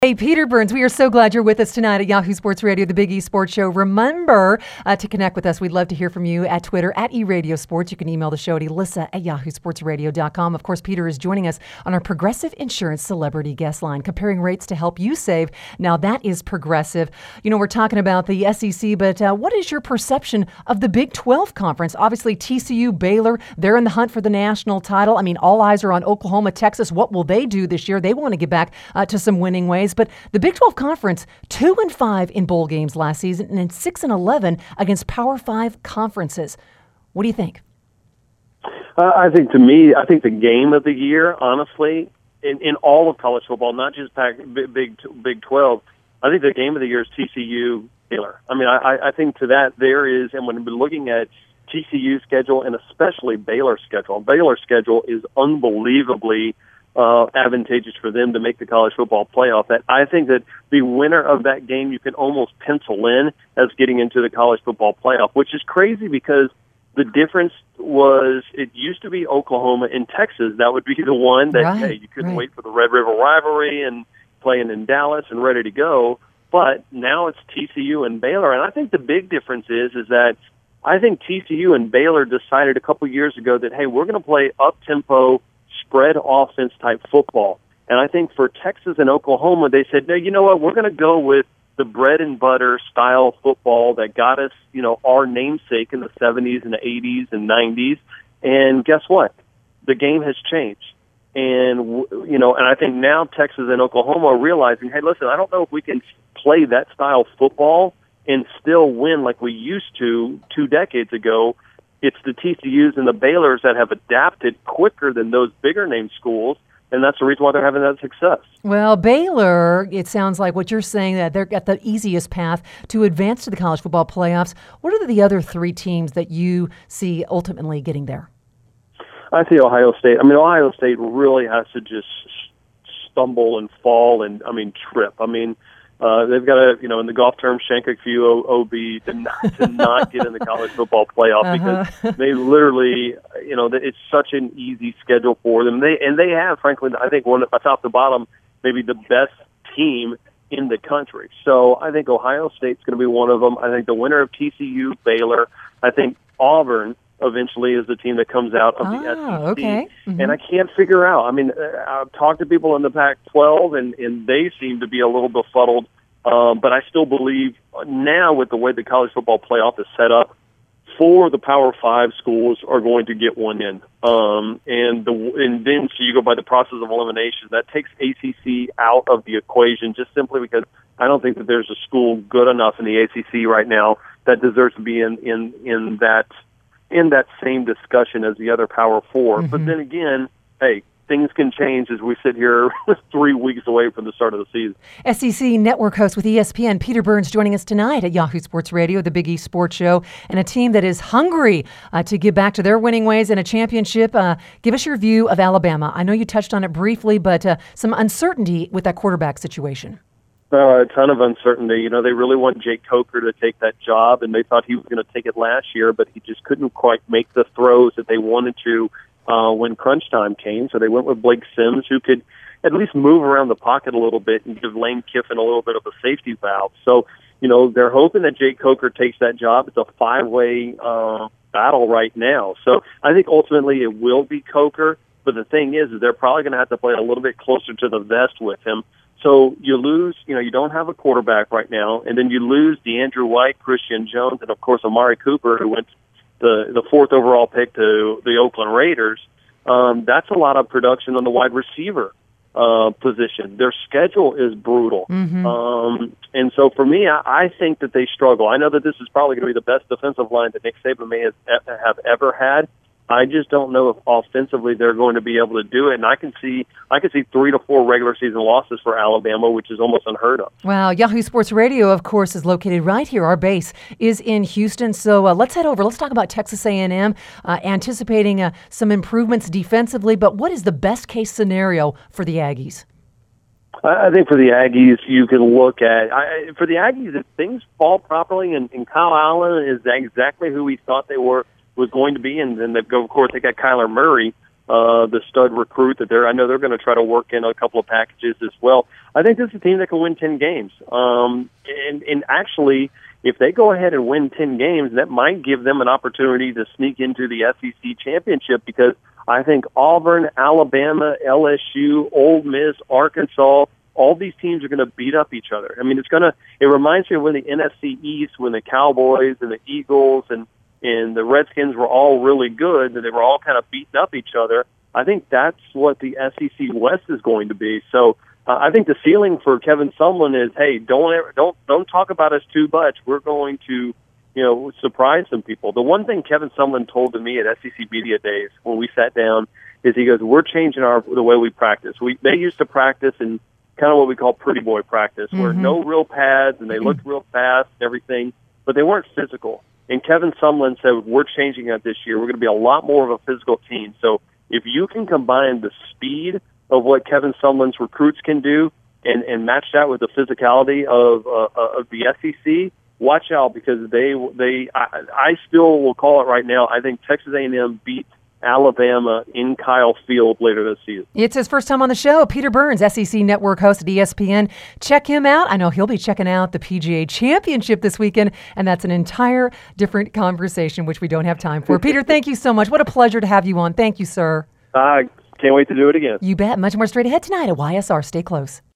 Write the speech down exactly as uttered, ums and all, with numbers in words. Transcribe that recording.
Hey, Peter Burns, we are so glad you're with us tonight at Yahoo Sports Radio, the Big E Sports Show. Remember uh, to connect with us. We'd love to hear from you at Twitter, at eRadio Sports. You can email the show at Elissa at yahoo sports radio dot com. Of course, Peter is joining us on our Progressive Insurance Celebrity Guest Line, comparing rates to help you save. Now, that is Progressive. You know, we're talking about the S E C, but uh, what is your perception of the Big twelve Conference? Obviously, T C U, Baylor, they're in the hunt for the national title. I mean, all eyes are on Oklahoma, Texas. What will they do this year? They want to get back uh, to some winning ways. But the Big twelve Conference, two and five in bowl games last season, and then six and eleven against Power Five conferences. What do you think? Uh, I think, to me, I think the game of the year, honestly, in, in all of college football, not just Pac, Big, Big Big twelve, I think the game of the year is T C U Baylor. I mean, I, I think to that there is, and when we're looking at T C U schedule and especially Baylor's schedule, Baylor's schedule is unbelievably Uh, advantageous for them to make the college football playoff. That I think that the winner of that game you can almost pencil in as getting into the college football playoff, which is crazy because the difference was it used to be Oklahoma and Texas. That would be the one that, right, hey, you couldn't right. wait for the Red River rivalry and playing in Dallas and ready to go. But now it's T C U and Baylor. And I think the big difference is, is that I think T C U and Baylor decided a couple years ago that, hey, we're going to play up-tempo, spread offense type football. And I think for Texas and Oklahoma, they said, no, you know what, we're going to go with the bread and butter style football that got us, you know, our namesake in the seventies and the eighties and nineties. And guess what? The game has changed. And, you know, and I think now Texas and Oklahoma are realizing, hey, listen, I don't know if we can play that style football and still win like we used to two decades ago. It's the T C Us and the Baylors that have adapted quicker than those bigger name schools, and that's the reason why they're having that success. Well, Baylor, it sounds like what you're saying, that they're at the easiest path to advance to the college football playoffs. What are the other three teams that you see ultimately getting there? I see Ohio State. I mean, Ohio State really has to just stumble and fall and, I mean, trip. I mean, Uh, they've got to, you know, in the golf term, shank a few O B to not, to not get in the college football playoff uh-huh. because they literally, you know, it's such an easy schedule for them. They and they have, frankly, I think one top to bottom, maybe the best team in the country. So I think Ohio State's going to be one of them. I think the winner of T C U, Baylor. I think Auburn eventually is the team that comes out of oh, the S E C. Okay. Mm-hmm. And I can't figure out. I mean, I've talked to people in the Pac twelve, and, and they seem to be a little befuddled. Um, but I still believe now with the way the college football playoff is set up, four of the Power Five schools are going to get one in. Um, and, the, and then so you go by the process of elimination. That takes A C C out of the equation just simply because I don't think that there's a school good enough in the A C C right now that deserves to be in, in, in that in that same discussion as the other Power Four. Mm-hmm. But then again, hey, things can change as we sit here three weeks away from the start of the season. S E C Network host with E S P N, Peter Burns, joining us tonight at Yahoo Sports Radio, the Big E Sports Show, and a team that is hungry uh, to get back to their winning ways in a championship. Uh, give us your view of Alabama. I know you touched on it briefly, but uh, some uncertainty with that quarterback situation. Uh, a ton of uncertainty. You know, they really want Jake Coker to take that job, and they thought he was going to take it last year, but he just couldn't quite make the throws that they wanted to uh, when crunch time came. So they went with Blake Sims, who could at least move around the pocket a little bit and give Lane Kiffin a little bit of a safety valve. So, you know, they're hoping that Jake Coker takes that job. It's a five-way uh, battle right now. So I think ultimately it will be Coker, but the thing is, is they're probably going to have to play a little bit closer to the vest with him. So you lose, you know, you don't have a quarterback right now, and then you lose DeAndrew White, Christian Jones, and, of course, Amari Cooper, who went the, the fourth overall pick to the Oakland Raiders. Um, that's a lot of production on the wide receiver uh, position. Their schedule is brutal. Mm-hmm. Um, and so for me, I, I think that they struggle. I know that this is probably going to be the best defensive line that Nick Saban may have, have ever had. I just don't know if offensively they're going to be able to do it. And I can see I can see three to four regular season losses for Alabama, which is almost unheard of. Wow. Yahoo Sports Radio, of course, is located right here. Our base is in Houston. So uh, let's head over. Let's talk about Texas A and M, uh, anticipating uh, some improvements defensively. But what is the best case scenario for the Aggies? I think for the Aggies, you can look at I, for the Aggies, if things fall properly, and, and Kyle Allen is exactly who we thought they were was going to be, and then they go, of course, they got Kyler Murray. uh, the stud recruit that they're. I know they're going to try to work in a couple of packages as well. I think this is a team that can win ten games. Um, and, and actually, if they go ahead and win ten games, that might give them an opportunity to sneak into the S E C championship, because I think Auburn, Alabama, L S U, Ole Miss, Arkansas, all these teams are going to beat up each other. I mean, it's going to. It reminds me of when the N F C East, when the Cowboys and the Eagles and and the Redskins were all really good, that they were all kind of beating up each other. I think that's what the S E C West is going to be. So uh, I think the ceiling for Kevin Sumlin is, hey, don't ever, don't don't talk about us too much. We're going to, you know, surprise some people. The one thing Kevin Sumlin told to me at S E C Media Days when we sat down is he goes, we're changing our the way we practice. We they used to practice in kind of what we call pretty boy practice, mm-hmm. where no real pads and they looked real fast and everything, but they weren't physical. And Kevin Sumlin said, we're changing that this year. We're going to be a lot more of a physical team. So if you can combine the speed of what Kevin Sumlin's recruits can do and, and match that with the physicality of, uh, of the S E C, watch out, because they, they I, I still will call it right now, I think Texas A and M beats Alabama in Kyle Field later this season. It's his first time on the show. Peter Burns, S E C Network host at E S P N. Check him out. I know he'll be checking out the P G A Championship this weekend, and that's an entire different conversation, which we don't have time for. Peter, thank you so much. What a pleasure to have you on. Thank you, sir. I can't wait to do it again. You bet. Much more straight ahead tonight at Y S R. Stay close.